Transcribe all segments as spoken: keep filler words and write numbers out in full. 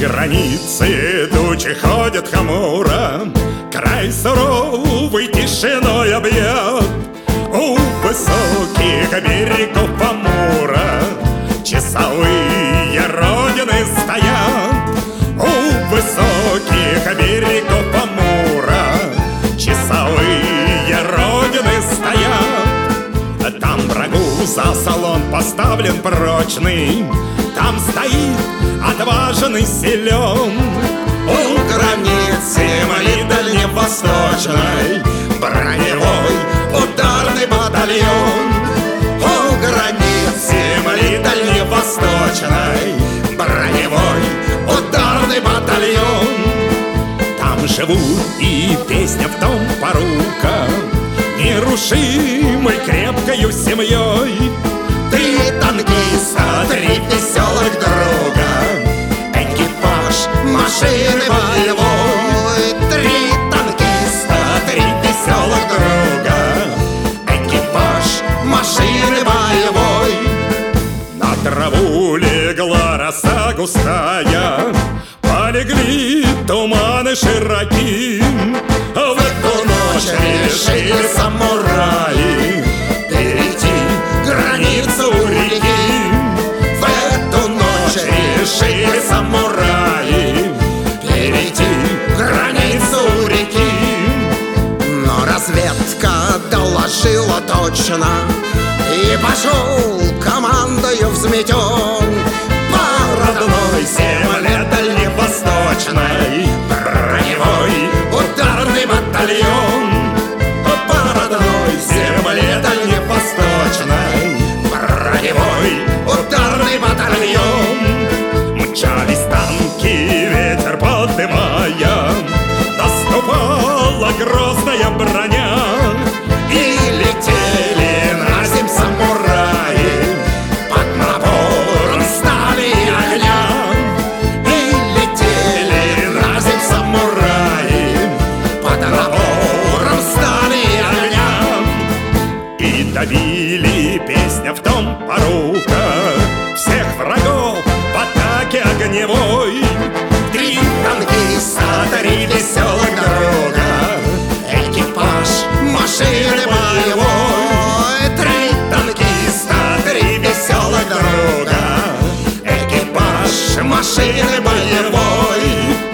границы тучи ходят хмуро, край суровый тишиной объят. У высоких берегов Амура часовые родины стоят. У высоких берегов Амура часовые родины стоят. Там врагу заслон поставлен прочный, там стоит отважный силен. У границы моей дальневосточной броневой ударный батальон. У границы моей дальневосточной броневой ударный батальон. Там живут и песня в том порука, нерушимой крепкою семьей. Три танкиста, три веселых друга, экипаж машины боевой. Три танкиста, три веселых друга, экипаж машины боевой. На траву легла роса густая, полегли туманы широки. В эту ночь решили самураи перейти границу реки. В эту ночь решили самураи перейти границу реки. Но разведка доложила точно, и пошел командою взметен по родной земле дальневосточной броневой ударный батальон. По родной земле дальневосточной броневой ударный батальон. Мчались танки, ветер подымая, наступала грозная броня. И летели на земь самураи под напором стали и огня. И летели на земь самураи под напором стали и огня. И давили песня в том порука всех врагов в атаке огневой. Три танкиста, три веселых друга, экипаж машины боевой. Три танкиста, три веселых друга, экипаж машины боевой.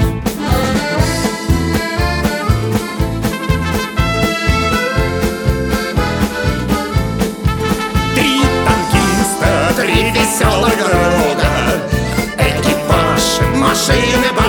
Три танкиста, три веселых друга, экипаж машины боевой.